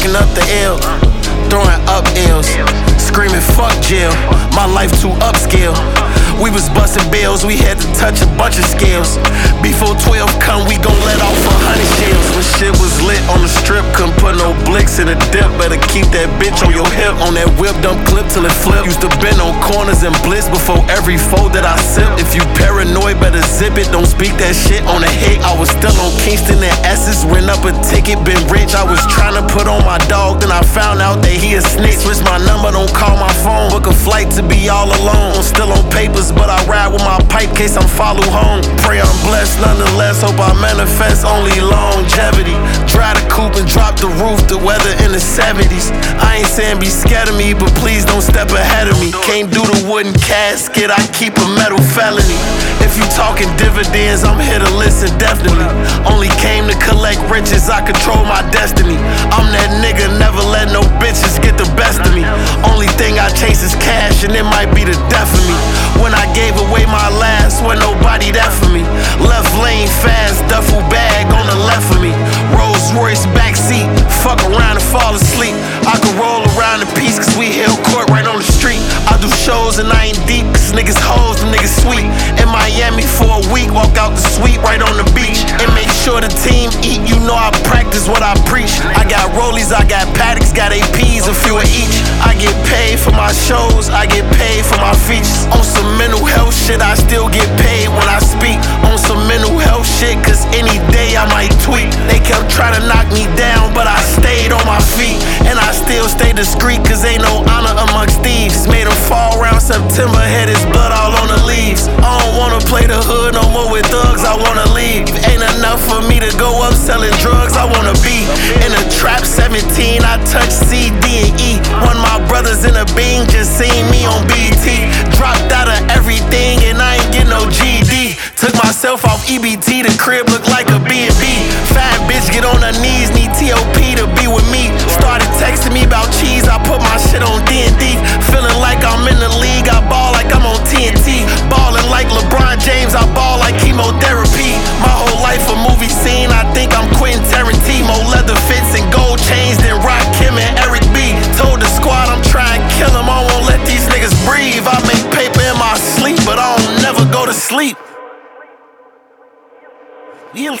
racking up the L, throwing up L's, screaming fuck jail, my life too upscale. We was busting bills, we had to touch a bunch of scales. Before 12 come, we gon' let off 100 shells. When shit was lit on the strip, couldn't put no blicks in a dip. Better keep that bitch on your hip, on that whip, dump clip till it flip. Used to bend on corners and blitz before every fold that I sip. If you paranoid, better zip it, don't speak that shit on the hit. I was still on Kingston and Essex, ran up a ticket, been rich. I was trying to put on my dog, then I found out that he a snitch. Switch my number, don't call my phone, book a flight to be all alone. I'm still on papers, but I ride with my pipe case I'm follow home. Pray I'm blessed nonetheless, hope I manifest only longevity. Dry the coupe and drop the roof, the weather in the 70s. I ain't saying be scared of me, but please don't step ahead of me. Can't do the wooden casket, I keep a metal felony. If you talking dividends, I'm here to listen definitely. Only came to collect riches, I control my destiny. I'm that nigga, never let no bitches get the best of me. Only thing I chase is cash, and it might be the death of me. When I gave away my last, wasn't nobody that for me. Left lane fast, duffel bag on the left of me. Rolls Royce backseat, fuck around and fall asleep. I could roll around in peace, cause we held court right on the street. I do shows and I ain't deep, cause niggas hoes, them niggas sweet. In Miami for a week, walk out the suite right on the beach. And make sure the team eat, you know I practice what I preach. I got rollies, I got paddocks, got APs, a few of each. I get paid for my shows, I get paid for my features. On some mental health shit, I still get paid when I speak. On some mental health shit, cause any day I might tweet. They kept trying to knock me down, but I stayed on my feet. And I still stay discreet, cause ain't no honor amongst thieves. Made them fall around September, had his blood all on the leaves. I don't wanna play the hood no more with thugs, I wanna leave. Ain't enough for me to go up selling drugs, I wanna be in a trap 17, I touch C, D, and E. One of my brothers in a bean just seen me on BT. Dropped out of everything and I ain't get no GD. Took myself off EBT, the crib look like a B&B. Fat bitch get on her knees, need TOP to be with me. Started texting me about cheese, I put my shit on D&D. Feeling like I'm in the league, I ball like I'm on TNT. Ballin' like LeBron James, I ball like chemotherapy. My whole life a movie scene, I think I'm Quentin Tarantino. Leather fits and gold chains, then rock Kim and Eric B. Told the squad I'm trying to kill him, I won't let these niggas breathe. I make paper in my sleep, but I don't never go to sleep.